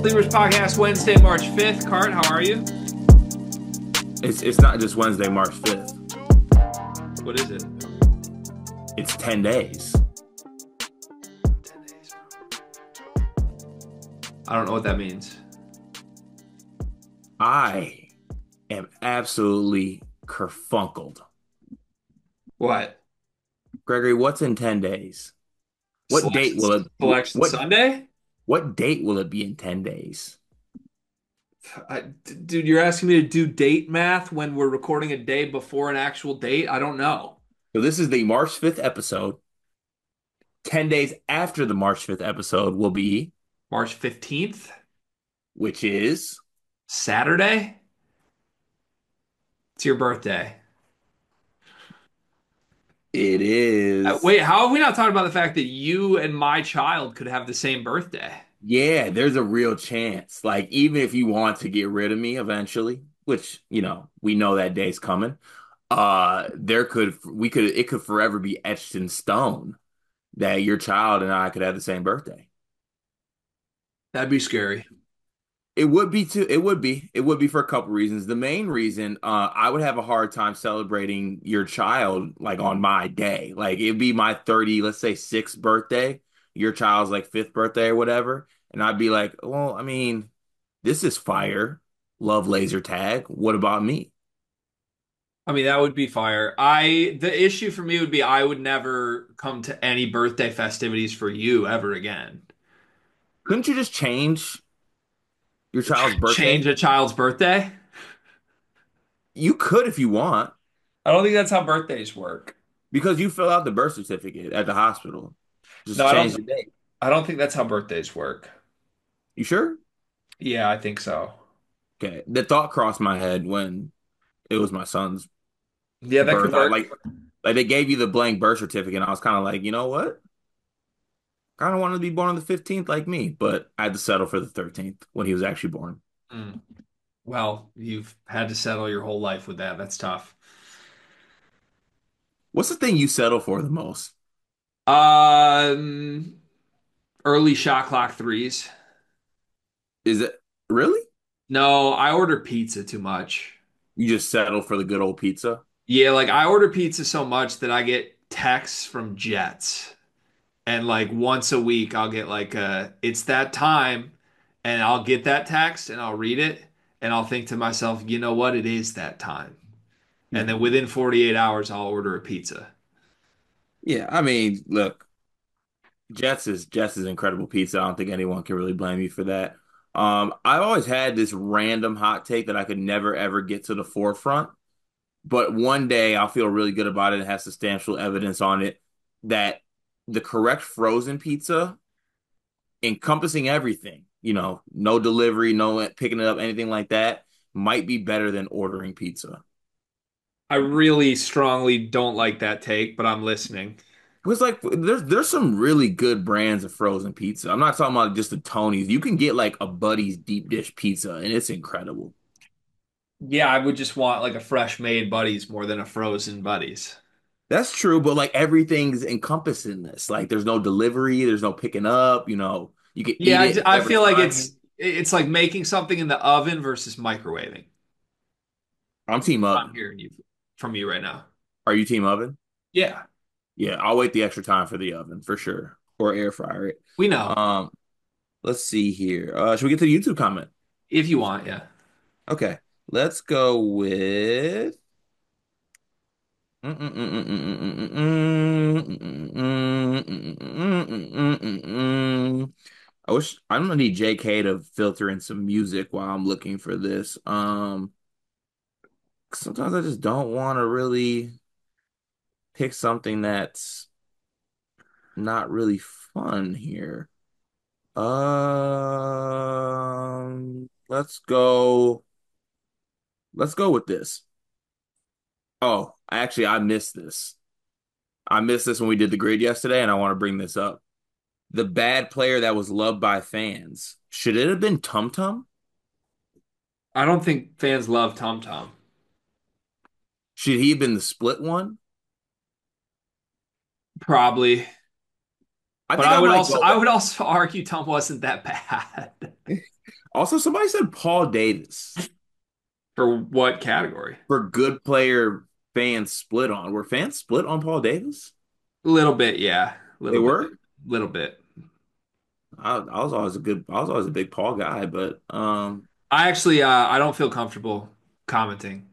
Sleepers Podcast, Wednesday, March 5th. Cart, how are you? It's not just Wednesday, March 5th. What is it? It's 10 days. 10 days, bro. I don't know what that means. I am absolutely kerfunkled. What? Gregory, what's in 10 days? What date Selection, will it Selection what Sunday? what date will it be in 10 days? Dude, you're asking me to do date math when we're recording a day before an actual date? I don't know. So this is the March 5th episode. 10 days after the March 5th episode will be, March 15th? which is Saturday? It's your birthday. it is Wait, how have we not talked about the fact that you and my child could have the same birthday? yeah, there's a real chance. Like even if you want to get rid of me eventually, which, we know that day's coming. It could forever be etched in stone that your child and I could have the same birthday. That'd be scary. It would be too. It would be for a couple reasons. The main reason, I would have a hard time celebrating your child like on my day. Like it'd be my 30, let's say sixth birthday, your child's like fifth birthday or whatever, and I'd be like, well, I mean, this is fire. Love laser tag. What about me? I mean, that would be fire. The issue for me would be I would never come to any birthday festivities for you ever again. Couldn't you just change your child's Change birthday? a child's birthday? You could if you want, I don't think that's how birthdays work. because you fill out the birth certificate at the hospital. No, Just I change don't the date. I don't think that's how birthdays work. You sure? Yeah, I think so. Okay. The thought crossed my head when it was my son's Yeah, that could birth. I work. like they gave you the blank birth certificate, and I was kind of like, you know what? Kind of wanted to be born on the 15th like me, but I had to settle for the 13th when he was actually born. Mm. Well, you've had to settle your whole life with that. That's tough. What's the thing you settle for the most? Um, Early shot clock threes. Is it really? No, I order pizza too much. You just settle for the good old pizza? Yeah, like I order pizza so much that I get texts from Jets. And like once a week I'll get like it's that time and I'll get that text and I'll read it and I'll think to myself, you know what? It is that time. And then Mhm. within 48 hours I'll order a pizza. Yeah, I mean, look, Jets is incredible pizza. I don't think anyone can really blame you for that. I've always had this random hot take that I could never ever get to the forefront, but one day I'll feel really good about it and have substantial evidence on it that the correct frozen pizza, encompassing everything, no delivery, no picking it up, anything like that, might be better than ordering pizza. I really strongly don't like that take, but I'm listening. Because like there's some really good brands of frozen pizza. I'm not talking about just the Tony's. You can get like a Buddy's deep dish pizza and it's incredible. Yeah, I would just want like a fresh made Buddies more than a frozen Buddies. That's true, but like everything's encompassed in this. Like there's no delivery, there's no picking up, you can eat Yeah, it I whatever feel like time. it's like making something in the oven versus microwaving. I'm team I'm oven. hearing you from you right now. Are you team oven? Yeah, Yeah, I'll wait the extra time for the oven for sure. Or air fryer it. we know. Um, let's see here. Should we get to the YouTube comment? If you want, yeah. Okay. Let's go with I'm gonna need JK to filter in some music while I'm looking for this. Sometimes I just don't want to really pick something that's not really fun here. Let's go. Let's go with this. Oh, actually, I missed this. I missed this when we did the grid yesterday, and I want to bring this up. The bad player that was loved by fans. Should it have been Tum Tum? I don't think fans love Tom Tom. Should he have been the split one? Probably. I But think I might I go. would also argue Tom wasn't that bad. Also, somebody said Paul Davis For what category? for good player fans split on. Were fans split on Paul Davis? A little bit, yeah. A They little bit. were. Little bit. I was always a big Paul guy, but I actually I don't feel comfortable commenting.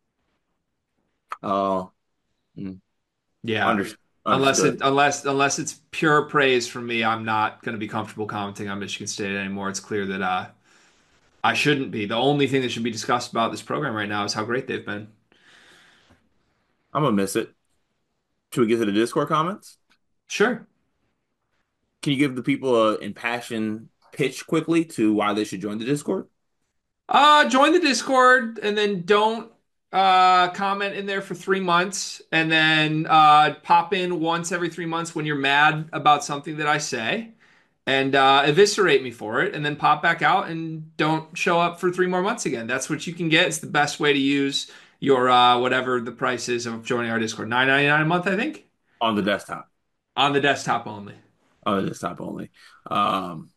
oh, mm, Yeah. under, understood. Unless it's pure praise from me, I'm not going to be comfortable commenting on Michigan State anymore. It's clear that I shouldn't be. The only thing that should be discussed about this program right now is how great they've been. I'm gonna miss it. Should we get to the Discord comments? Sure. Can you give the people a impassioned pitch quickly to why they should join the Discord? Join the Discord and then don't comment in there for 3 months and then pop in once every 3 months when you're mad about something that I say and eviscerate me for it and then pop back out and don't show up for 3 more months again. That's what you can get. It's the best way to use your whatever the price is of joining our Discord. 9.99 a month, I think, On the desktop. on the desktop only. On the desktop only. Um,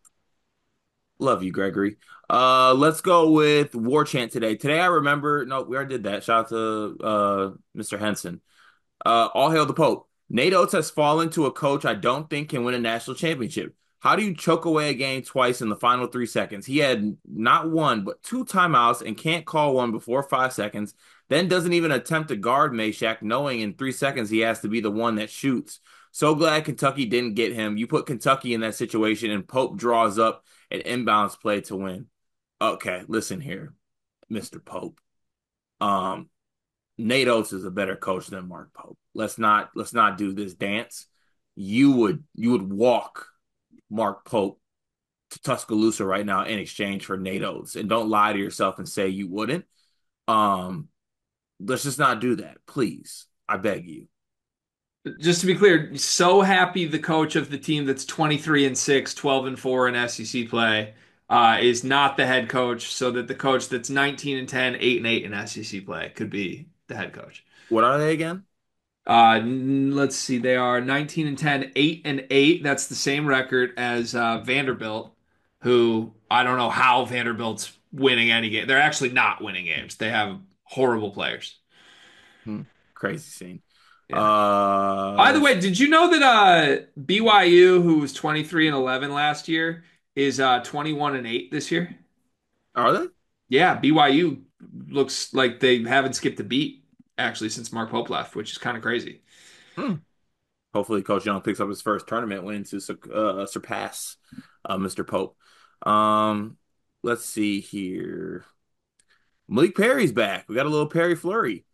Love you, Gregory. Let's go with War Chant today. Today I remember, no, we already did that. Shout out to Mr. Henson. All hail the Pope. Nate Oates has fallen to a coach I don't think can win a national championship. How do you choke away a game twice in the final 3 seconds? He had not one, but two timeouts and can't call one before 5 seconds, then doesn't even attempt to guard Meshack, knowing in 3 seconds he has to be the one that shoots. So glad Kentucky didn't get him. You put Kentucky in that situation, and Pope draws up an inbounds play to win. Okay, listen here, Mr. Pope. Um, Nate Oates is a better coach than Mark Pope. Let's not do this dance. You would walk Mark Pope to Tuscaloosa right now in exchange for Nate Oates, and don't lie to yourself and say you wouldn't. Um, let's just not do that, please. I beg you. Just to be clear, so happy the coach of the team that's 23-6, 12-4 in SEC play is not the head coach, so that the coach that's 19-10, 8-8 in SEC play could be the head coach. What are they again? Let's see, they are 19-10, 8-8. That's the same record as Vanderbilt, who I don't know how Vanderbilt's winning any game. They're actually not winning games. They have horrible players. Hmm, crazy scene. Yeah. By the way, did you know that BYU, who was 23-11 last year, is 21-8 this year? Are they? Yeah, BYU looks like they haven't skipped a beat actually since Mark Pope left, which is kind of crazy. Hmm. Hopefully, Coach Young picks up his first tournament win to surpass Mr. Pope. Um, let's see here. Malik Perry's back. We got a little Perry flurry.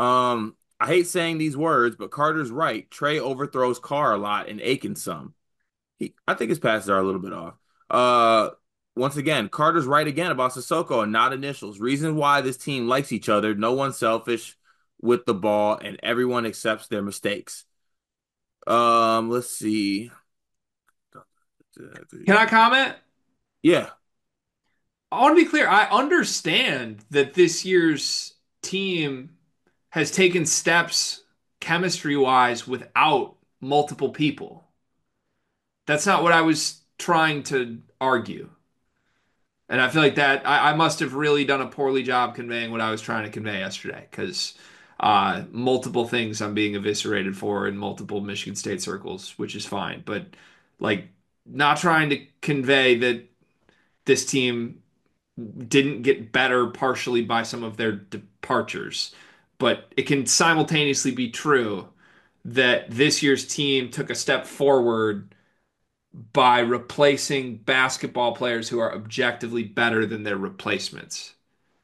I hate saying these words, but Carter's right. Trey overthrows Carr a lot and Aiken some. I think his passes are a little bit off. Uh, Once again, Carter's right again about Sissoko and not initials. Reason why this team likes each other. No one's selfish with the ball, and everyone accepts their mistakes. Let's see. Can I comment? Yeah, I want to be clear. I understand that this year's team has taken steps chemistry wise without multiple people. That's not what I was trying to argue. And I feel like that I must have really done a poorly job conveying what I was trying to convey yesterday because multiple things I'm being eviscerated for in multiple Michigan State circles, which is fine. But like not trying to convey that this team didn't get better partially by some of their departures. But it can simultaneously be true that this year's team took a step forward by replacing basketball players who are objectively better than their replacements.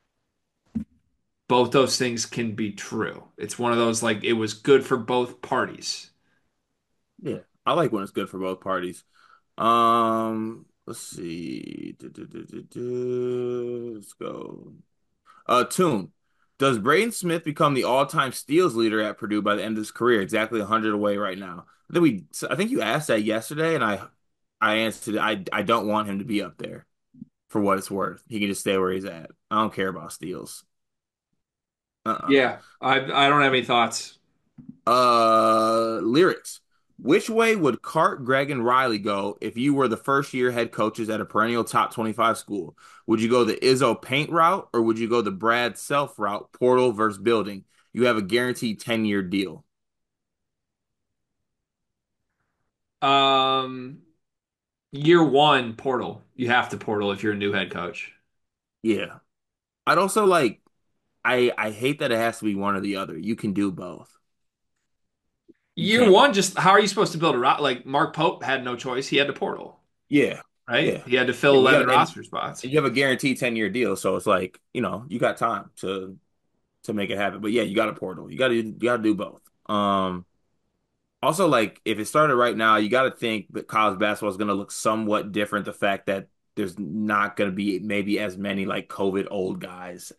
Both those things can be true. It's one of those like it was good for both parties. yeah. I like when it's good for both parties. Let's see. Let's go. Tune. Does Braden Smith become the all-time steals leader at Purdue by the end of his career? Exactly 100 away right now. I think you asked that yesterday, and I answered. I don't want him to be up there for what it's worth. He can just stay where he's at. I don't care about steals. Uh-uh. Yeah, I don't have any thoughts. Lyrics. Which way would Cart, Greg, and Riley go if you were the first year head coaches at a perennial top 25 school? Would you go the Izzo paint route or would you go the Brad Self route, portal versus building? You have a guaranteed 10-year deal. Um, Year one, portal. You have to portal if you're a new head coach. Yeah. I'd also like I hate that it has to be one or the other. You can do both. You Year can't. one, just how are you supposed to build a route? Like Mark Pope had no choice. He had to portal, Yeah. right? Yeah. He had to fill Yeah, you 11 got roster spots. and you have a guaranteed 10-year deal, so it's like, you got time to make it happen. But yeah, you got a portal. You got to do both. Also, like if it started right now, you got to think that college basketball is going to look somewhat different. The fact that there's not going to be maybe as many like COVID old guys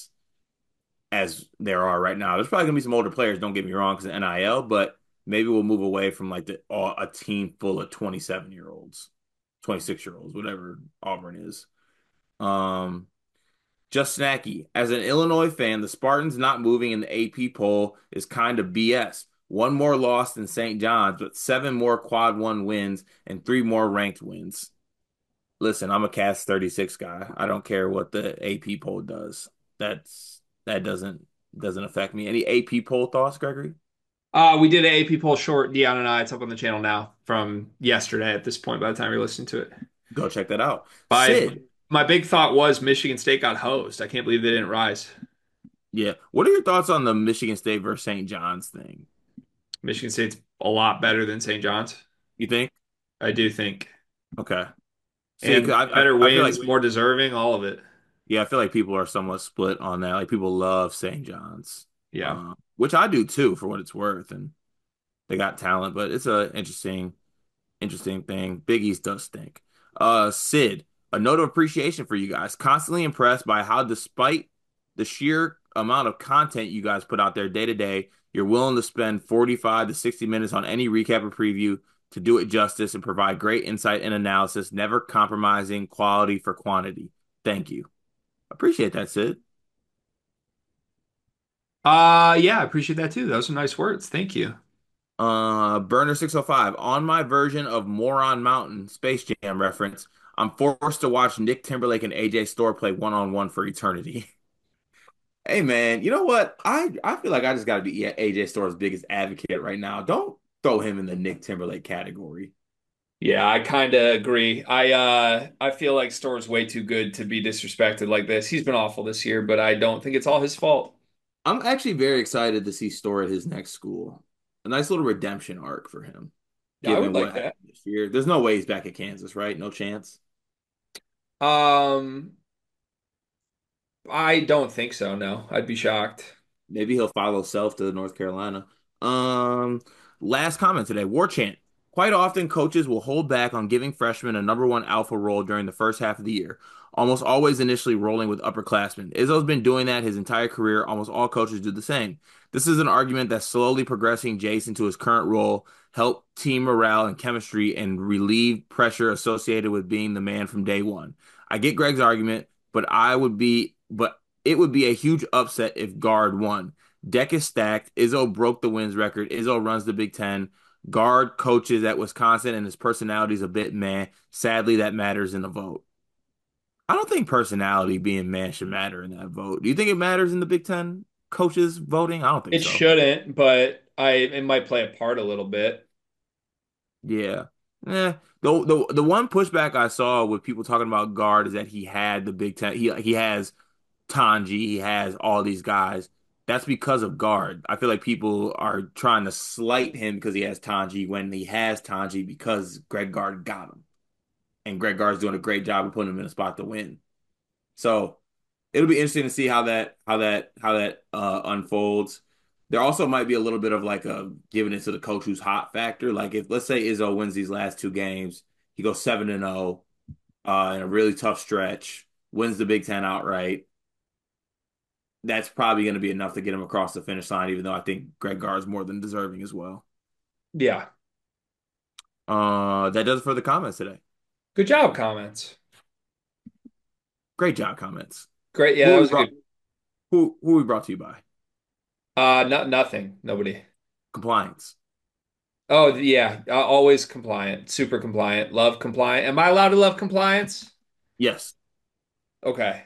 as there are right now. There's probably going to be some older players. Don't get me wrong, because of NIL, but maybe we'll move away from like a team full of 27-year-olds, 26-year-olds, whatever Auburn is. Um, just snacky. As an Illinois fan, the Spartans not moving in the AP poll is kind of BS. One more loss than St. John's, but seven more quad one wins and three more ranked wins. Listen, I'm a Cast 36 guy. I don't care what the AP poll does. That doesn't affect me. Any AP poll thoughts, Gregory? We did an AP poll short, Dion and I. It's up on the channel now from yesterday at this point by the time you're listening to it. Go check that out. My Sid, my big thought was Michigan State got hosed. I can't believe they didn't rise. yeah. What are your thoughts on the Michigan State versus St. John's thing? Michigan State's a lot better than St. John's. You think? I do think. Okay. See, 'cause And better I feel like wins, more deserving, all of it. yeah, I feel like people are somewhat split on that. Like people love St. John's, Yeah. which I do too, for what it's worth, and they got talent. But it's a interesting thing. Big East does stink. Sid, a note of appreciation for you guys. Constantly impressed by how, despite the sheer amount of content you guys put out there day to day, you're willing to spend 45 to 60 minutes on any recap or preview to do it justice and provide great insight and analysis, never compromising quality for quantity. Thank you. Appreciate that, Sid. Yeah, I appreciate that too. Those are nice words. Thank you. Burner 605. On my version of Moron Mountain Space Jam reference, I'm forced to watch Nick Timberlake and AJ Storr play one-on-one for eternity. Hey man, you know what? I feel like I just got to be AJ Storr's biggest advocate right now. Don't throw him in the Nick Timberlake category. Yeah, I kind of agree. I feel like Store's way too good to be disrespected like this. He's been awful this year, but I don't think it's all his fault. I'm actually very excited to see Storr at his next school. A nice little redemption arc for him, Yeah, I would given what like that. happened this year. There's no way he's back at Kansas, right? No chance. Um, I don't think so, no. I'd be shocked. Maybe he'll follow Self to North Carolina. Um, Last comment today. War chant. Quite often, coaches will hold back on giving freshmen a number one alpha role during the first half of the year, almost always initially rolling with upperclassmen. Izzo's been doing that his entire career. Almost all coaches do the same. This is an argument that's slowly progressing Jace into his current role, help team morale and chemistry, and relieve pressure associated with being the man from day one. I get Greg's argument, but it would be a huge upset if guard won. Deck is stacked. Izzo broke the wins record. Izzo runs the Big Ten. Guard coaches at Wisconsin, and his personality is a bit meh. Sadly, that matters in the vote. I don't think personality being meh should matter in that vote. Do you think it matters in the Big Ten coaches voting? I don't think It so. shouldn't, but I it might play a part a little bit. Yeah. The one pushback I saw with people talking about guard is that he had the Big Ten. He has Tanji, he has all these guys. That's because of guard. I feel like people are trying to slight him because he has Tanji when he has Tanji because Greg Gard got him. And Greg Gard's doing a great job of putting him in a spot to win. So it'll be interesting to see how that unfolds. There also might be a little bit of like a giving it to the coach who's hot factor. Like if let's say Izzo wins these last two games, he goes 7-0 in a really tough stretch, wins the Big Ten outright. That's probably going to be enough to get him across the finish line, even though I think Greg Gard is more than deserving as well. Yeah. That does it for the comments today. Good job, comments. Great job, comments. Great. Yeah, Who that are we was a brought good. who are we brought to you by? Nothing. Nobody. Compliance. Oh, yeah, always compliant, super compliant, love compliant. Am I allowed to love compliance? Yes, Okay.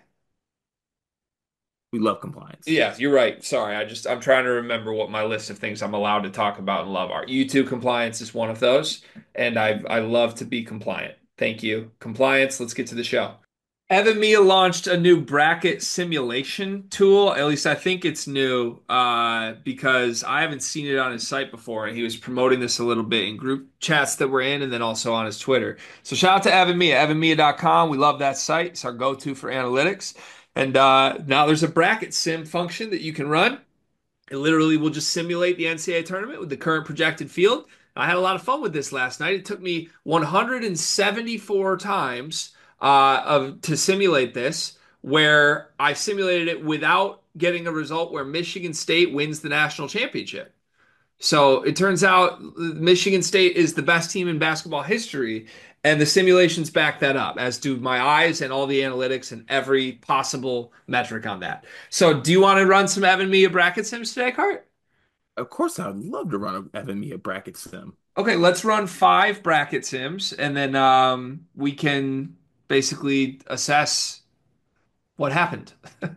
we love compliance. Yeah, you're right. Sorry, I'm trying to remember what my list of things I'm allowed to talk about and love are. YouTube compliance is one of those, and I love to be compliant. Thank you. Compliance, let's get to the show. Evan Mia launched a new bracket simulation tool. At least I think it's new, because I haven't seen it on his site before, and he was promoting this a little bit in group chats that we're in, and then also on his Twitter. So shout out to Evan Mia, evanmia.com. We love that site. It's our go-to for analytics. And now there's a bracket sim function that you can run. It literally will just simulate the NCAA tournament with the current projected field. I had a lot of fun with this last night. It took me 174 times to simulate this, where I simulated it without getting a result where Michigan State wins the national championship. So it turns out Michigan State is the best team in basketball history, and the simulations back that up, as do my eyes and all the analytics and every possible metric on that. So, do you want to run some Evan Mia bracket sims today, Cart? Of course, I'd love to run a FME a bracket sim. Okay, let's run 5 bracket sims, and then we can basically assess what happened.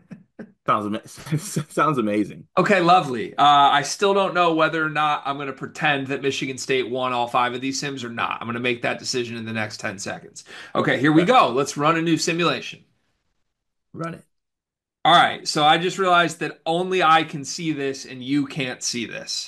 Sounds amazing. Okay, lovely. I still don't know whether or not I'm going to pretend that Michigan State won all 5 of these sims or not. I'm going to make that decision in the next 10 seconds. Okay, here we Okay, go. Let's run a new simulation. run it. All right, so I just realized that only I can see this and you can't see this.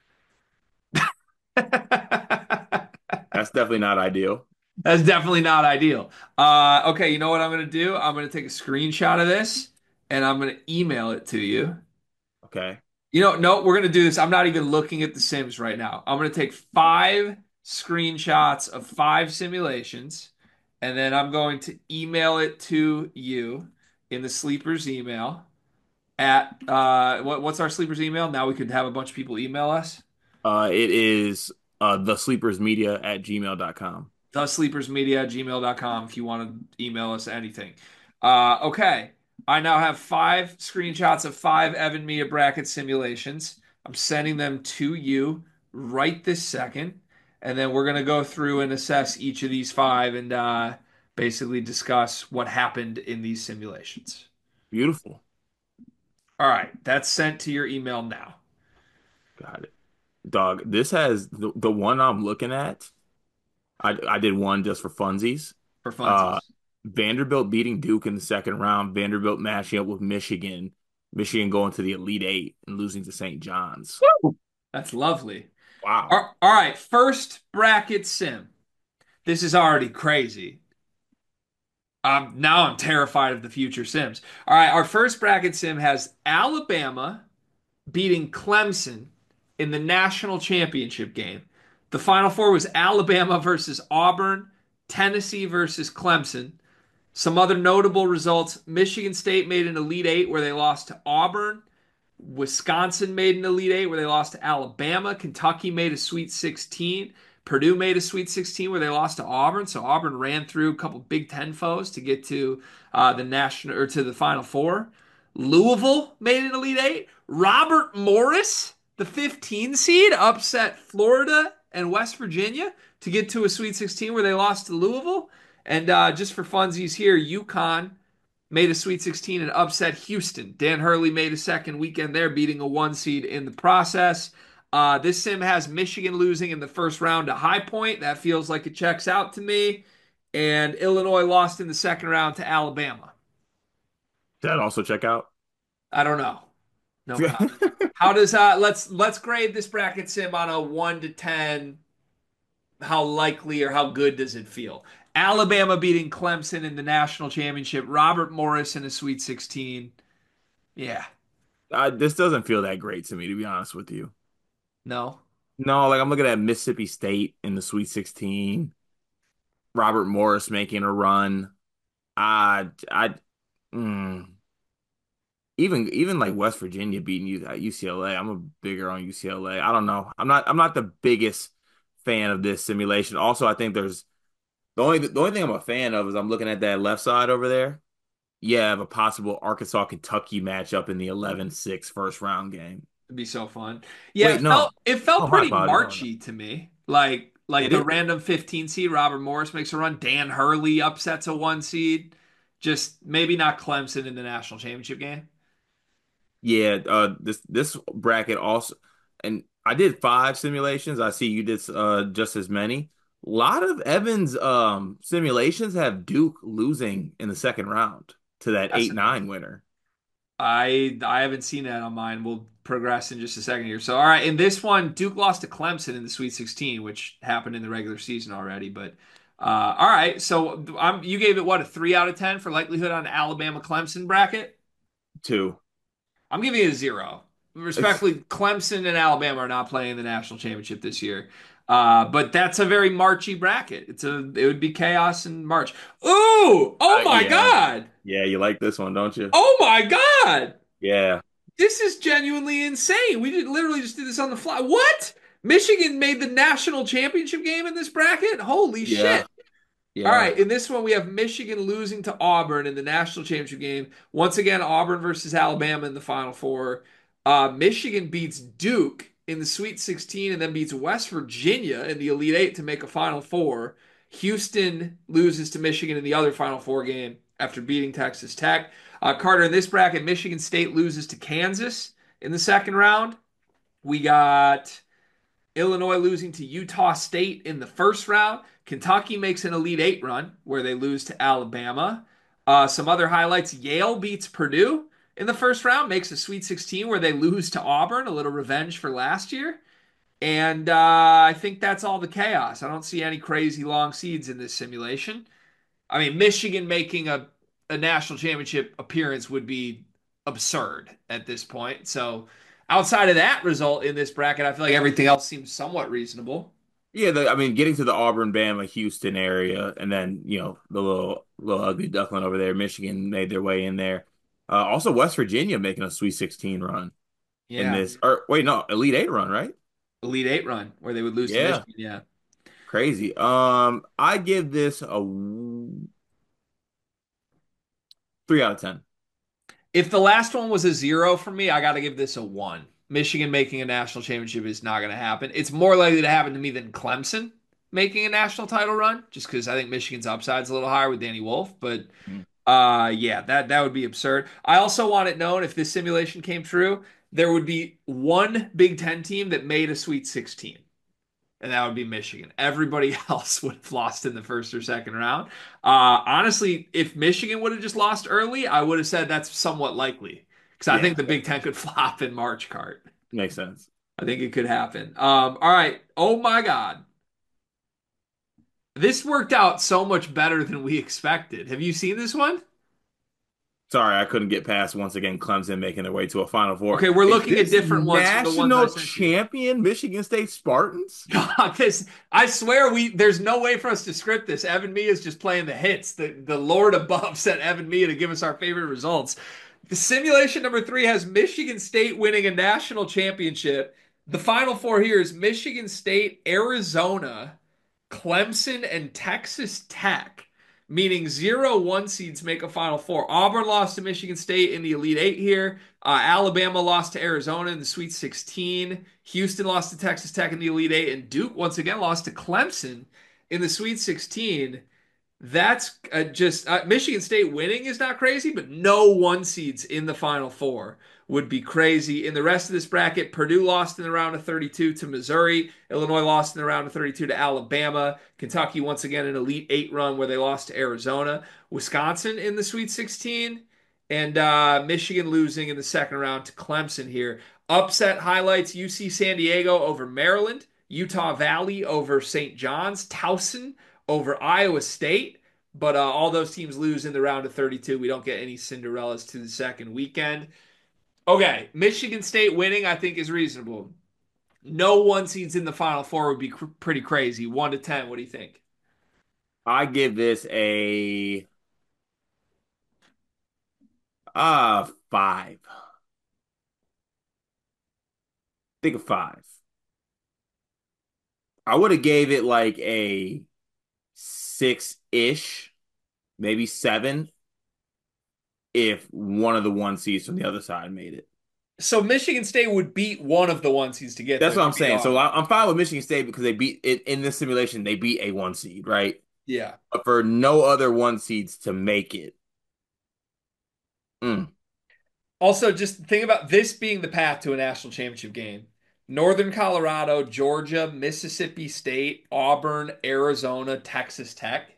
That's definitely not ideal. That's definitely not ideal. Okay, you know what I'm going to do? I'm going to take a screenshot of this and I'm going to email it to you. Okay. You know, no, we're gonna do this. I'm not even looking at the Sims right now. I'm gonna take 5 screenshots of 5 simulations, and then I'm going to email it to you in the Sleepers email at what's our Sleepers email? Now we could have a bunch of people email us. It is the sleepersmedia at gmail.com. thesleepersmedia@gmail.com if you want to email us anything. Okay. I now have 5 screenshots of 5 Evan Mia bracket simulations. I'm sending them to you right this second. And then we're going to go through and assess each of these 5 and basically discuss what happened in these simulations. Beautiful. All right. That's sent to your email now Got it. Dog, this has the one I'm looking at. I did one just for funsies. for Uh, funsies. Vanderbilt beating Duke in the second round. Vanderbilt matching up with Michigan. Michigan going to the Elite Eight and losing to St. John's. Woo! That's lovely. Wow. All right. First bracket sim. This is already crazy. Now I'm terrified of the future Sims. All right, our first bracket sim has Alabama beating Clemson in the national championship game. The final four was Alabama versus Auburn, Tennessee versus Clemson. Some other notable results: Michigan State made an Elite Eight where they lost to Auburn. Wisconsin made an Elite Eight where they lost to Alabama. Kentucky made a Sweet 16. Purdue made a Sweet 16 where they lost to Auburn. So Auburn ran through a couple Big Ten foes to get to the national or to the Final Four. Louisville made an Elite Eight. Robert Morris, the 15 seed, upset Florida and West Virginia to get to a Sweet 16 where they lost to Louisville. And just for funsies here, UConn made a Sweet 16 and upset Houston. Dan Hurley made a second weekend there, beating a 1 seed in the process. This sim has Michigan losing in the first round to High Point. That feels like it checks out to me. And Illinois lost in the second round to Alabama. Did that also check out? I don't know. No comment. How does let's grade this bracket sim on a 1 to 10. How likely or how good does it feel? Alabama beating Clemson in the national championship. Robert Morris in a Sweet 16. Yeah. This doesn't feel that great to me, to be honest with you. No. No, like I'm looking at Mississippi State in the Sweet 16, Robert Morris making a run. I mm, even like West Virginia beating you at UCLA. I'm a bigger on UCLA. I don't know. I'm not the biggest fan of this simulation. Also, I think there's the only thing I'm a fan of is I'm looking at that left side over there. Yeah, I have a possible Arkansas Kentucky matchup in the 11-6 first round game. It'd be so fun. Yeah, Wait, no. it felt Oh, my pretty apologies. No, no. Marchy to me. Like Did the it? random 15 seed Robert Morris makes a run. Dan Hurley upsets a 1 seed. Just maybe not Clemson in the national championship game. Yeah, this bracket also, and I did five simulations. I see you did just as many. A lot of Evans simulations have Duke losing in the second round to that 8-9 Fascinating. winner. I haven't seen that on mine. We'll progress in just a second here. So, all right, in this one, Duke lost to Clemson in the Sweet 16, which happened in the regular season already. But all right, so you gave it what, a 3 out of 10 for likelihood on Alabama Clemson bracket? Two. I'm giving it a 0. Respectfully, Clemson and Alabama are not playing the national championship this year. But that's a very Marchy bracket. It would be chaos in March. Ooh! Oh my Yeah. God! Yeah, you like this one, don't you? Oh my God! Yeah. This is genuinely insane. We literally just did this on the fly. What? Michigan made the national championship game in this bracket? Holy Yeah. shit. All Yeah. right, in this one, we have Michigan losing to Auburn in the national championship game. Once again, Auburn versus Alabama in the Final Four. Michigan beats Duke in the Sweet 16 and then beats West Virginia in the Elite Eight to make a Final Four. Houston loses to Michigan in the other Final Four game after beating Texas Tech. Carter, in this bracket, Michigan State loses to Kansas in the second round. We got Illinois losing to Utah State in the first round. Kentucky makes an Elite Eight run where they lose to Alabama. Some other highlights: Yale beats Purdue in the first round, makes a Sweet 16 where they lose to Auburn, a little revenge for last year. And I think that's all the chaos. I don't see any crazy long seeds in this simulation. I mean, Michigan making a national championship appearance would be absurd at this point. So, outside of that result in this bracket, I feel like everything else seems somewhat reasonable. Yeah, I mean, getting to the Auburn, Bama, Houston area, and then the little ugly duckling over there, Michigan made their way in there. Also, West Virginia making a Sweet 16 run in Yeah, this, or wait, no, Elite Eight run, right? Elite Eight run where they would lose to Yeah, Michigan. Yeah. crazy. I give this a 3 out of 10. If the last one was a 0 for me, I got to give this a 1. Michigan making a national championship is not going to happen. It's more likely to happen to me than Clemson making a national title run, just because I think Michigan's upside's a little higher with Danny Wolf. But yeah, that would be absurd. I also want it known if this simulation came true, there would be one Big Ten team that made a Sweet 16, and that would be Michigan. Everybody else would have lost in the first or second round. Honestly, if Michigan would have just lost early, I would have said that's somewhat likely because I think Yeah, the Big Ten could flop in March cart. makes sense. I think it could happen. All right. Oh my God. This worked out so much better than we expected. Have you seen this one? Sorry, I couldn't get past once again Clemson making their way to a Final Four. Okay, we're Is looking at this different ones from the ones I national sent you. champion Michigan State Spartans? God, this I swear there's no way for us to script this. Evan Mia is just playing the hits. The Lord above sent Evan Mia to give us our favorite results. The simulation number 3 has Michigan State winning a national championship. The final four here is Michigan State, Arizona, Clemson, and Texas Tech, meaning 0 1 seeds make a Final Four. Auburn lost to Michigan State in the Elite Eight here. Alabama lost to Arizona in the Sweet 16. Houston lost to Texas Tech in the Elite Eight. And Duke once again lost to Clemson in the Sweet 16. That's just Michigan State winning is not crazy, but no 1 seeds in the Final Four would be crazy. In the rest of this bracket, Purdue lost in the round of 32 to Missouri. Illinois lost in the round of 32 to Alabama. Kentucky once again an Elite Eight run where they lost to Arizona. Wisconsin in the Sweet 16, and Michigan losing in the second round to Clemson here. Upset highlights: UC San Diego over Maryland, Utah Valley over St. John's, Towson over Iowa State. But all those teams lose in the round of 32. We don't get any Cinderellas to the second weekend. Okay, Michigan State winning, I think, is reasonable. No 1 seeds in the Final Four would be pretty crazy. 1 to 10. What do you think? I give this a 5. Think of 5. I would have gave it like a 6-ish, maybe 7, if one of the 1 seeds from the other side made it. So Michigan State would beat one of the one seeds to get That's there. what They I'm beat saying. So Auburn. I'm fine with Michigan State because they beat it in this simulation. They beat a one seed, right? Yeah. But for no other one seeds to make it. Mm. Also, just think about this being the path to a national championship game. Northern Colorado, Georgia, Mississippi State, Auburn, Arizona, Texas Tech.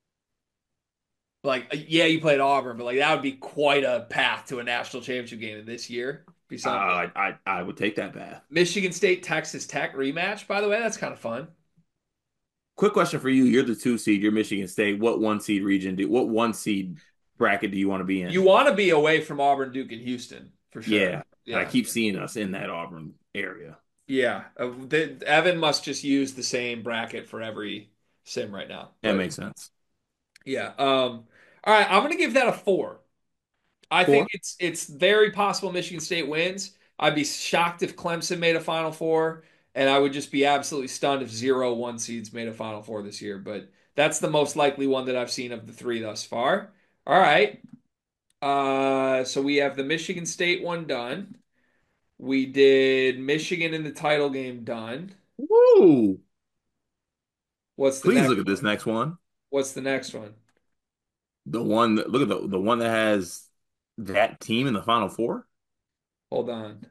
Like, yeah, you played Auburn, but like that would be quite a path to a national championship game in this year. Be something. I would take that path. Michigan State, Texas Tech rematch, by the way, that's kind of fun. Quick question for you. You're the two seed. You're Michigan State. What one seed bracket do you want to be You in? want to be away from Auburn, Duke, and Houston for sure. Yeah. And I Yeah. keep seeing us in that Auburn area. Yeah. Evan must just use the same bracket for every sim right now. That But makes sense. yeah. All right, I'm gonna give that a 4. I think Four. it's very possible Michigan State wins. I'd be shocked if Clemson made a Final Four, and I would just be absolutely stunned if zero one seeds made a Final Four this year. But that's the most likely one that I've seen of the three thus far. All right. So we have the Michigan State one done. We did Michigan in the title game done. Woo! What's the Please next look at this one? next one. What's the next one? Look at the one that has that team in the Final Four. Hold on.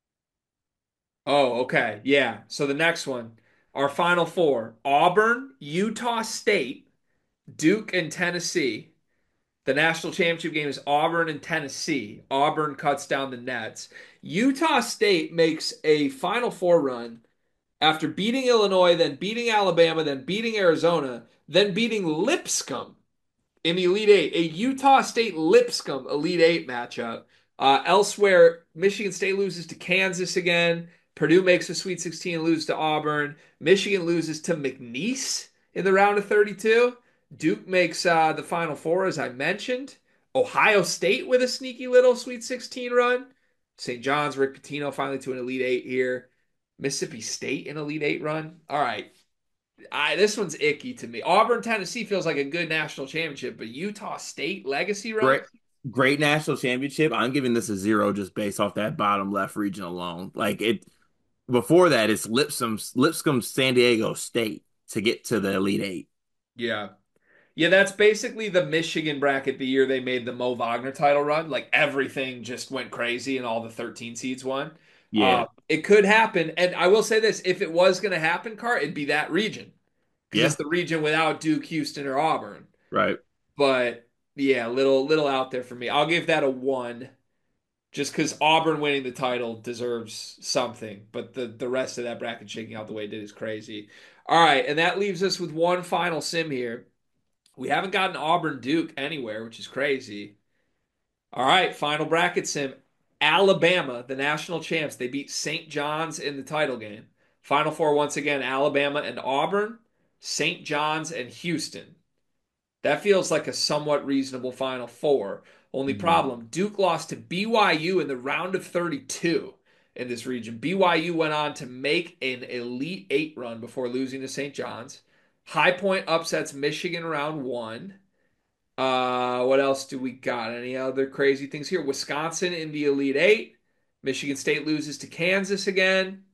Oh, okay. Yeah. So the next one, our Final Four, Auburn, Utah State, Duke, and Tennessee. The national championship game is Auburn and Tennessee. Auburn cuts down the Nets. Utah State makes a Final Four run after beating Illinois, then beating Alabama, then beating Arizona, then beating Lipscomb in the Elite Eight, a Utah State Lipscomb Elite Eight matchup. Elsewhere, Michigan State loses to Kansas again. Purdue makes a Sweet 16 and loses to Auburn. Michigan loses to McNeese in the round of 32. Duke makes the Final Four, as I mentioned. Ohio State with a sneaky little Sweet 16 run. St. John's, Rick Pitino finally to an Elite Eight here. Mississippi State an Elite Eight run. All right, this one's icky to me. Auburn, Tennessee feels like a good national championship, but Utah State legacy run? Great, great national championship. I'm giving this a zero just based off that bottom left region alone. Like it before that, it's Lipscomb, San Diego State to get to the Elite Eight. Yeah. Yeah, that's basically the Michigan bracket the year they made the Mo Wagner title run. Like everything just went crazy and all the 13 seeds won. Yeah, It could happen. And I will say this, if it was going to happen, Car, it'd be that region because it's yeah, the region without Duke, Houston, or Auburn. right. But yeah, little out there for me. I'll give that a 1. Just because Auburn winning the title deserves something, but the rest of that bracket shaking out the way it did is crazy. All right, and that leaves us with one final sim here. We haven't gotten Auburn Duke anywhere, which is crazy. All right, final bracket sim. Alabama, the national champs, they beat St. John's in the title game. Final four once again, Alabama and Auburn, St. John's and Houston. That feels like a somewhat reasonable Final Four. Only Mhm. problem, Duke lost to BYU in the round of 32 in this region. BYU went on to make an Elite Eight run before losing to St. John's. High Point upsets Michigan round one. What else do we got? Any other crazy things here? Wisconsin in the Elite Eight. Michigan State loses to Kansas again.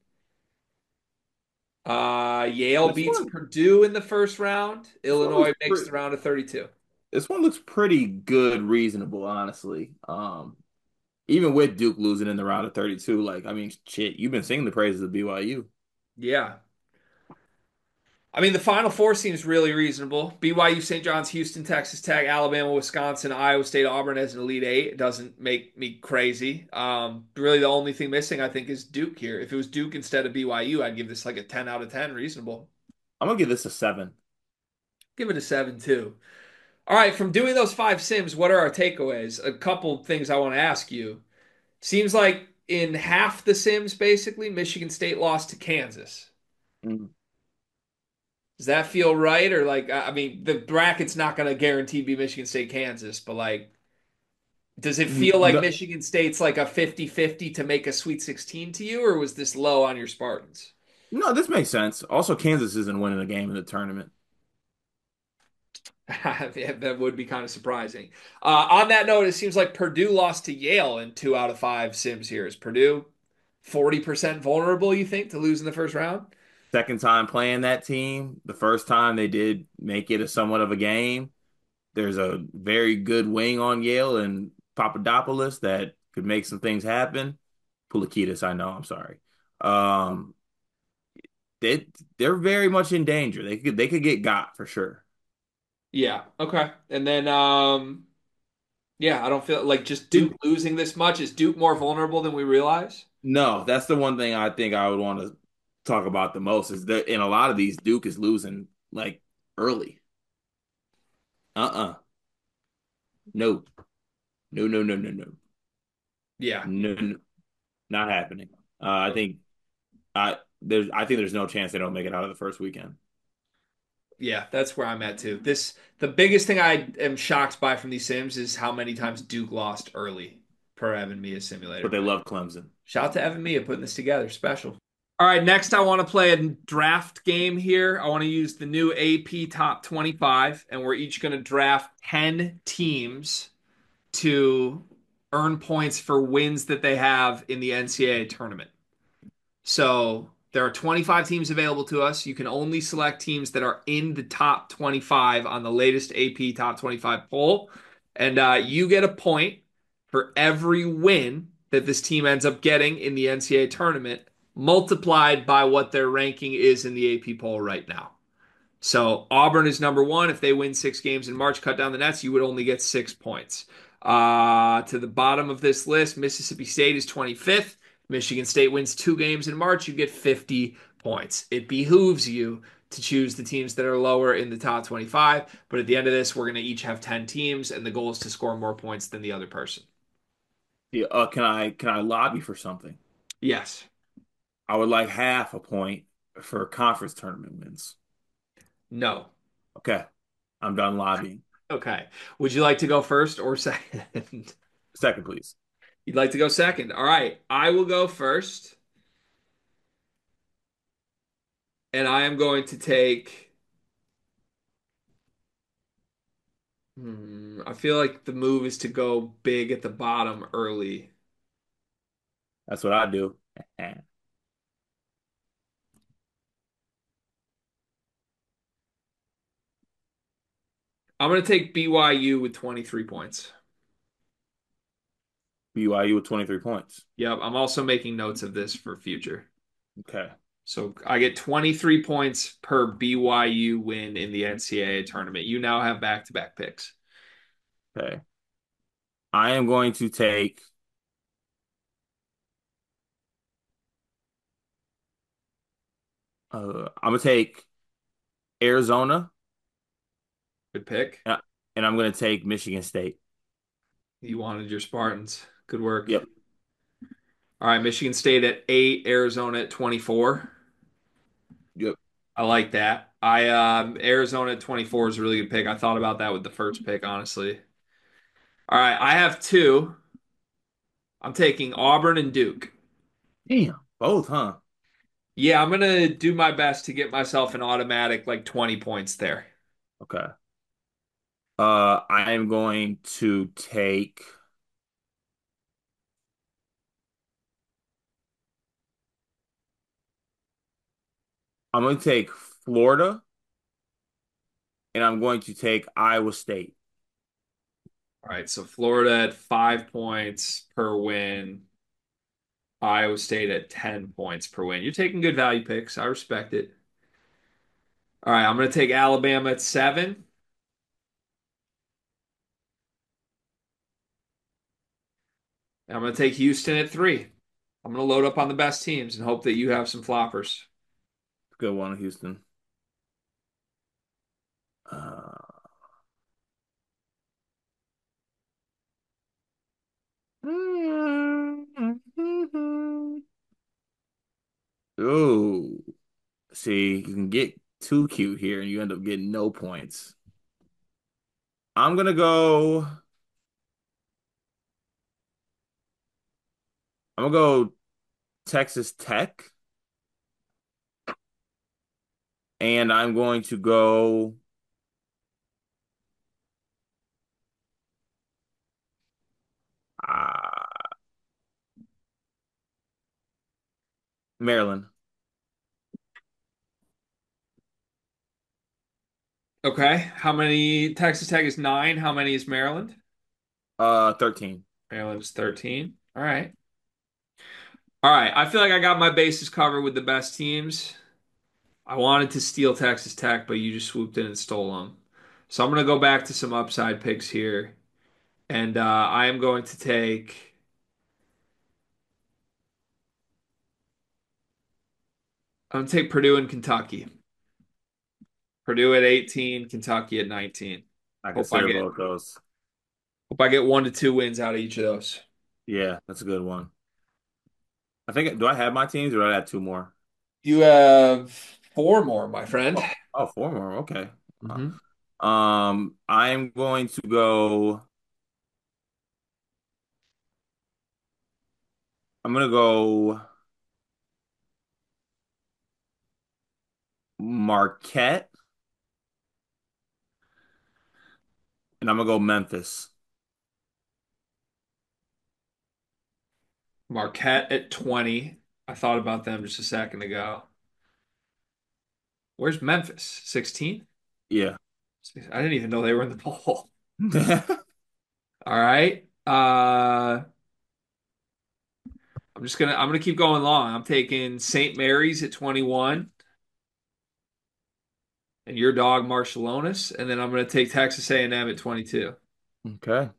Yale This beats one, Purdue in the first round. this one looks Illinois makes pretty. the round of 32. This one looks pretty good, reasonable, honestly. Even with Duke losing in the round of 32, like I mean, shit, you've been singing the praises of BYU. Yeah. I mean, the Final Four seems really reasonable. BYU, St. John's, Houston, Texas Tech, Alabama, Wisconsin, Iowa State, Auburn as an Elite Eight. It doesn't make me crazy. Really, the only thing missing, I think, is Duke here. If it was Duke instead of BYU, I'd give this like a 10 out of 10, reasonable. I'm gonna give this a seven. Give it a 7 too. All right, from doing those five sims, what are our takeaways? A couple things I want to ask you. Seems like in half the sims, basically, Michigan State lost to Kansas. Mm. Does that feel right? Or like, I mean, the bracket's not going to guarantee be Michigan State, Kansas, but like, does it feel like No, Michigan State's like a 50-50 to make a Sweet 16 to you, or was this low on your Spartans? no, this makes sense. Also, Kansas isn't winning a game in the tournament. Yeah, that would be kind of surprising. On that note, it seems like Purdue lost to Yale in 2 out of 5 Sims here. Is Purdue 40% vulnerable, you think, to lose in the first round? Second time playing that team. The first time they did make it a somewhat of a game. There's a very good wing on Yale and Papadopoulos that could make some things happen. Pulikitis, I know, I'm sorry. Um, they they're very much in danger. They could get got for sure. Yeah. Okay. And then, yeah, I don't feel like just Duke Duke, losing this much. Is Duke more vulnerable than we realize? no, that's the one thing I think I would want to talk about the most is that in a lot of these Duke is losing like early. Uh-uh. No. No, no, no, no, no. Yeah. No, no, not happening. I think I think there's no chance they don't make it out of the first weekend. Yeah, that's where I'm at too. The biggest thing I am shocked by from these Sims is how many times Duke lost early per Evan Mia But simulator. they love Clemson. Shout out to Evan Mia putting this together. Special. All right, next I want to play a draft game here. I want to use the new AP Top 25, and we're each going to draft 10 teams to earn points for wins that they have in the NCAA tournament. So there are 25 teams available to us. You can only select teams that are in the top 25 on the latest AP Top 25 poll. And you get a point for every win that this team ends up getting in the NCAA tournament, multiplied by what their ranking is in the AP poll right now. So Auburn is number one. If they win 6 games in March, cut down the nets, you would only get 6 points. To the bottom of this list, Mississippi State is 25th. Michigan State wins 2 games in March, you get 50 points. It behooves you to choose the teams that are lower in the top 25. But at the end of this, we're going to each have 10 teams, and the goal is to score more points than the other person. Yeah, can I lobby for something? Yes. I would like half a point for conference tournament wins. No. Okay, I'm done lobbying. Okay. Would you like to go first or second? Second, please. You'd like to go second. All right. I will go first. And I am going to take. I feel like the move is to go big at the bottom early. That's what I do. I'm going to take BYU with 23 points. BYU with 23 points. Yep. I'm also making notes of this for future. Okay. So I get 23 points per BYU win in the NCAA tournament. You now have back-to-back picks. Okay. I am going to take I'm gonna take Arizona Good pick. and I'm gonna take Michigan State. You wanted your Spartans. Good work. Yep. All right. Michigan State at 8, Arizona at 24. Yep. I like that. I Arizona at 24 is a really good pick. I thought about that with the first pick, honestly. All right, I have two. I'm taking Auburn and Duke. Damn. Both, huh? Yeah, I'm gonna do my best to get myself an automatic like 20 points there. Okay. I am going to take I'm going to take Florida and I'm going to take Iowa State. All right, so Florida at 5 points per win. Iowa State at 10 points per win. You're taking good value picks. I respect it. All right, I'm gonna take Alabama at 7. I'm gonna take Houston at 3. I'm gonna load up on the best teams and hope that you have some floppers. Good one, Houston. Uh, oh, see, you can get too cute here and you end up getting no points. I'm gonna go. I'm gonna go Texas Tech, and I'm going to go Maryland. Okay. How many? Texas Tech is 9. How many is Maryland? 13. Maryland is 13. All right. All right. I feel like I got my bases covered with the best teams. I wanted to steal Texas Tech, but you just swooped in and stole them. So I'm going to go back to some upside picks here. And I am going to take. I'm going to take Purdue and Kentucky. Purdue at 18, Kentucky at 19. I Hope I consider get both those. hope I get 1 to 2 wins out of each of those. Yeah, that's a good one. I think, do I have my teams or do I have two more? You have 4 more, my friend. Oh, four more. Okay. Hmm. I am going to go. I'm gonna go Marquette, and I'm gonna go Memphis. Marquette at 20. I thought about them just a second ago. Where's Memphis? 16? Yeah. I didn't even know they were in the poll. All right. I'm gonna keep going long. I'm taking St. Mary's at 21 and your dog Marcialonis, and then I'm gonna take Texas A&M at 22. Okay.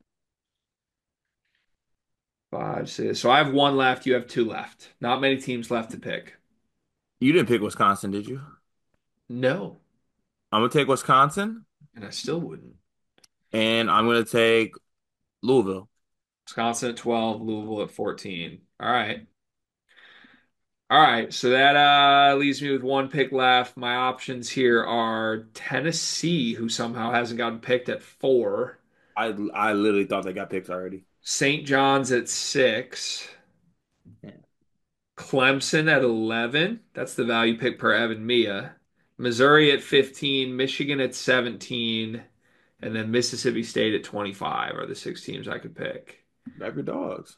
5, 6. So I have 1 left. You have 2 left. Not many teams left to pick. You didn't pick Wisconsin, did you? No, I'm gonna take Wisconsin, and I still wouldn't. and I'm gonna take Louisville. Wisconsin at 12, Louisville at 14. All right. All right. So that leaves me with 1 pick left. My options here are Tennessee, who somehow hasn't gotten picked at 4, I literally thought they got picked already. St. John's at 6, Yeah. Clemson at 11. That's the value pick per Evan Mia. Missouri at 15, Michigan at 17, and then Mississippi State at 25 are the 6 teams I could pick. Grab your dogs.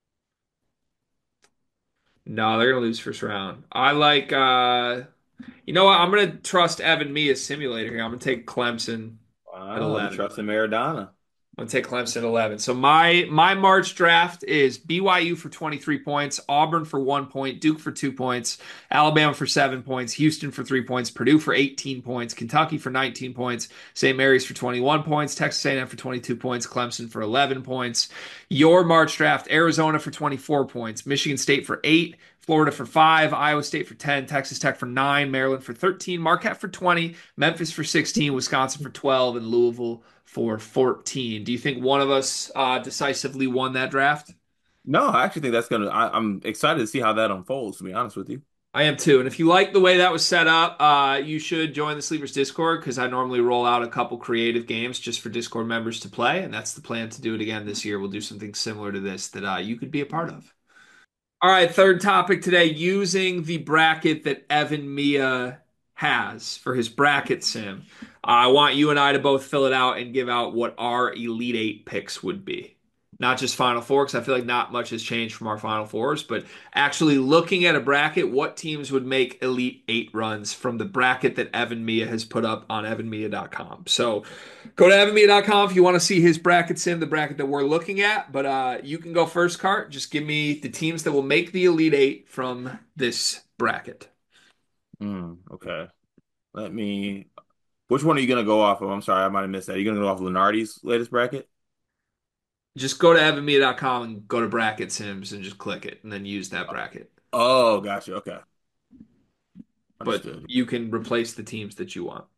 No, they're gonna lose first round. I like you know what? I'm gonna trust Evan Mia's simulator here. I'm gonna take Clemson at Wow, you 11. trust in Maradona. I'm gonna take Clemson at 11. So my March draft is BYU for 23 points, Auburn for 1 point, Duke for 2 points, Alabama for 7 points, Houston for 3 points, Purdue for 18 points, Kentucky for 19 points, St. Mary's for 21 points, Texas A&M for 22 points, Clemson for 11 points. Your March draft: Arizona for 24 points, Michigan State for 8, Florida for 5, Iowa State for 10, Texas Tech for 9, Maryland for 13, Marquette for 20, Memphis for 16, Wisconsin for 12, and Louisville for 14. Do you think one of us decisively won that draft? No, I actually think that's gonna. I'm excited to see how that unfolds. To be honest with you. I am too. And if you like the way that was set up, you should join the Sleepers Discord because I normally roll out a couple creative games just for Discord members to play. And that's the plan to do it again this year. We'll do something similar to this that you could be a part of. All right, third topic today, using the bracket that Evan Mia has for his bracket sim. I want you and I to both fill it out and give out what our Elite Eight picks would be. Not just Final Four, because I feel like not much has changed from our Final Fours, but actually looking at a bracket, what teams would make Elite Eight runs from the bracket that Evan Mia has put up on evanmia.com. So go to evanmia.com if you want to see his bracket sim, the bracket that we're looking at. But you can go first, Cart. Just give me the teams that will make the Elite Eight from this bracket. Okay. Let me. Which one are you gonna go off of? I'm sorry, I might have missed that. Are you gonna go off Lenardi's latest bracket? Just go to evanmia.com and go to bracket sims and just click it and then use that bracket. Oh, gotcha. Okay, But understood. you can replace the teams that you want.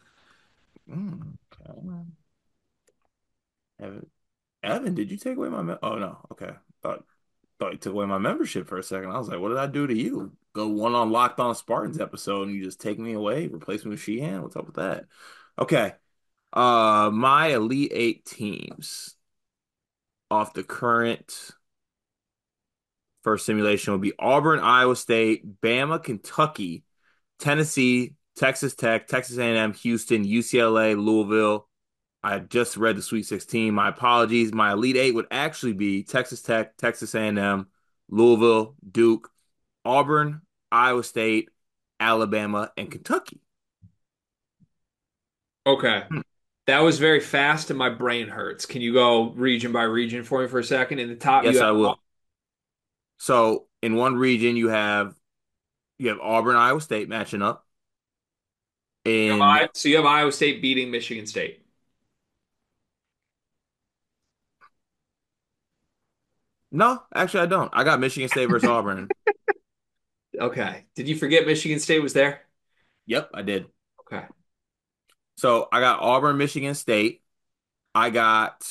Okay. Evan, Evan, did you take away my? Oh no. Okay. Thought you took away my membership for a second. I was like, what did I do to you? Go one on Locked On Spartans episode and you just take me away, replace me with Sheehan? What's up with that? Okay. My Elite Eight teams off the current first simulation would be Auburn, Iowa State, Bama, Kentucky, Tennessee, Texas Tech, Texas A&M, Houston, UCLA, Louisville. I just read the Sweet 16. My apologies. My Elite Eight would actually be Texas Tech, Texas A&M, Louisville, Duke, Auburn. Iowa State, Alabama, and Kentucky. Okay. Hmm. That was very fast and my brain hurts. Can you go region by region for me for a second? In the top, you Yes, have I will. So in one region, you have Auburn, Iowa State matching up. In So you have Iowa State beating Michigan State. No, actually, I don't. I got Michigan State versus Auburn. Okay. Did you forget Michigan State was there? Yep, I did. Okay. So I got Auburn, Michigan State. I got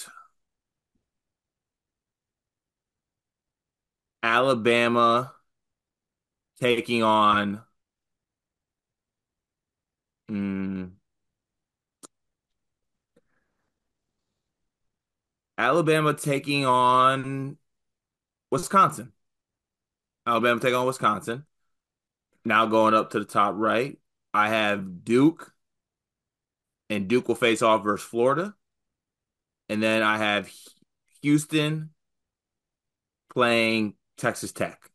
Alabama taking on mm, Alabama taking on Wisconsin. Alabama taking on Wisconsin. Now going up to the top right, I have Duke, and Duke will face off versus Florida. And then I have Houston playing Texas Tech.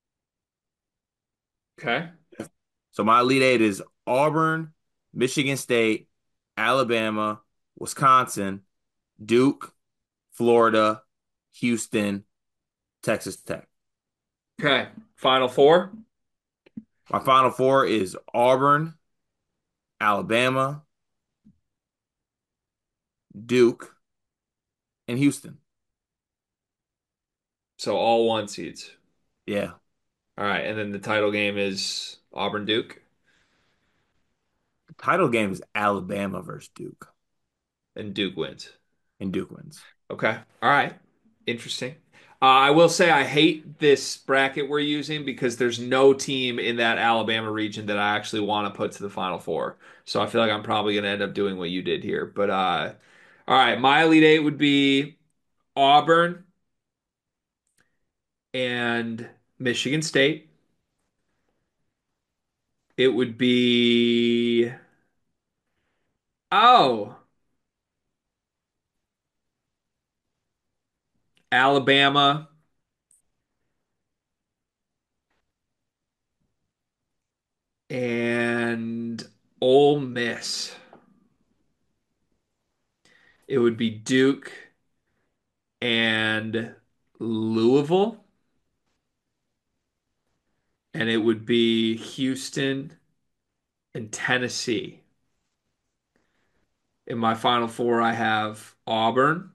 Okay. So my Elite Eight is Auburn, Michigan State, Alabama, Wisconsin, Duke, Florida, Houston, Texas Tech. Okay. Final four. My Final Four is Auburn, Alabama, Duke, and Houston. So all one seeds. Yeah. All right. And then the title game is Auburn Duke, The title game is Alabama versus Duke, and Duke wins. and Duke wins. Okay. All right. Interesting. I will say I hate this bracket we're using because there's no team in that Alabama region that I actually want to put to the Final Four. So I feel like I'm probably going to end up doing what you did here. But all right, my Elite Eight would be Auburn and Michigan State. It would be oh, Alabama and Ole Miss. It would be Duke and Louisville, and it would be Houston and Tennessee. In my Final Four, I have Auburn,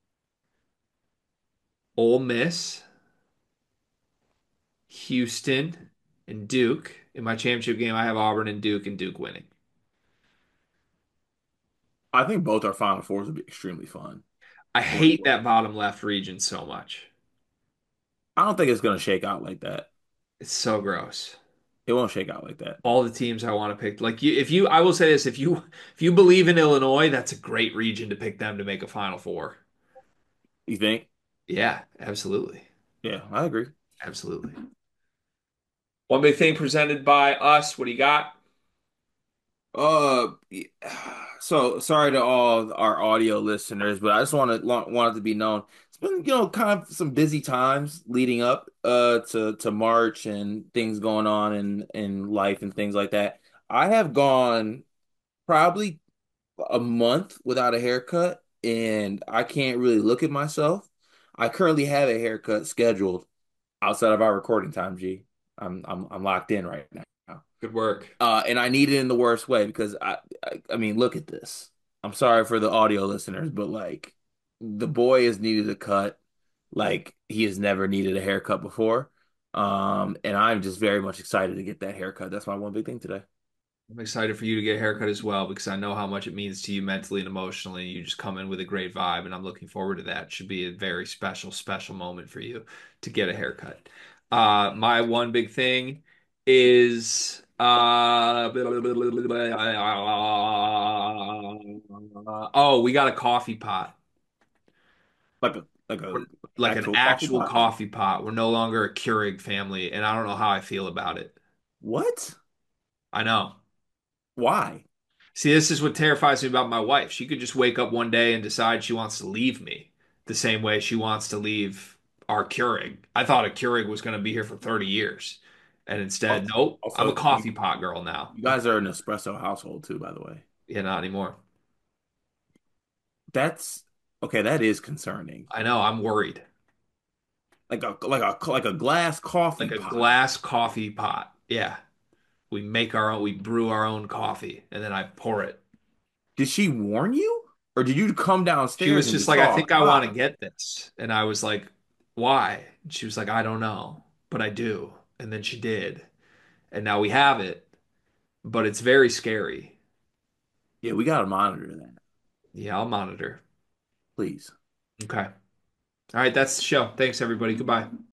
Ole Miss, Houston, and Duke. In my championship game, I have Auburn and Duke winning. I think both our Final Fours would be extremely fun. I Really hate would. that bottom left region so much. I don't think it's going to shake out like that. It's so gross. It won't shake out like that. All the teams I want to pick, like you, if you, I will say this: if you believe in Illinois, that's a great region to pick them to make a Final Four. You think? Yeah, absolutely, Yeah, I agree. absolutely. One big thing presented by us. What do you got? Yeah, so sorry to all our audio listeners, but I just want it to be known. It's been, kind of some busy times leading up to March and things going on in life and things like that. I have gone probably a month without a haircut, and I can't really look at myself. I currently have a haircut scheduled outside of our recording time, G. I'm locked in right now. Good work. And I need it in the worst way because I mean, look at this. I'm sorry for the audio listeners, but like the boy has needed a cut like he has never needed a haircut before. And I'm just very much excited to get that haircut. That's my one big thing today. I'm excited for you to get a haircut as well because I know how much it means to you mentally and emotionally. You just come in with a great vibe, and I'm looking forward to that. It should be a very special, special moment for you to get a haircut. My one big thing is oh, we got a coffee pot. Like a Like an actual coffee actual pot. coffee pot. We're no longer a Keurig family, and I don't know how I feel about it. What? I know. Why? See, this is what terrifies me about my wife. She could just wake up one day and decide she wants to leave me the same way she wants to leave our Keurig. I thought a Keurig was going to be here for 30 years. And instead, Also, nope, I'm a also, coffee pot girl now. you guys are an espresso household too, by the way. Yeah, not anymore. That's okay. That is concerning. I know, I'm worried. Like a glass coffee Like a pot. glass coffee pot. Yeah. We make our own, we brew our own coffee and then I pour it. Did she warn you, or did you come She downstairs was and just just like, I think talk? I want to Ah, get this. And I was like, why? And she was like, I don't know, but I do. And then she did. And now we have it, but it's very scary. yeah, we gotta monitor that, Yeah, I'll monitor. please. Okay. All right, that's the show. Thanks, everybody. Goodbye.